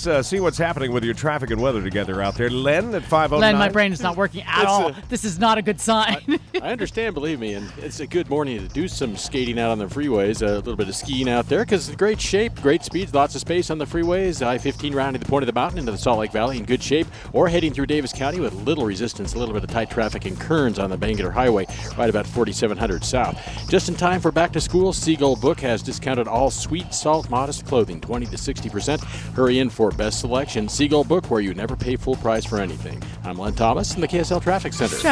Let's see what's happening with your traffic and weather together out there. Len at 5:09. Len, my brain is not working at all. This is not a good sign. I understand, believe me, and it's a good morning to do some skating out on the freeways, a little bit of skiing out there, because great shape, great speeds, lots of space on the freeways. I-15 rounding the point of the mountain into the Salt Lake Valley in good shape, or heading through Davis County with little resistance, a little bit of tight traffic in Kearns on the Bangerter Highway, right about 4700 south. Just in time for back to school, Seagull Book has discounted all sweet, salt, modest clothing, 20 to 60%. Hurry in for best selection. Seagull Book, where you never pay full price for anything. I'm Len Thomas in the KSL Traffic Center.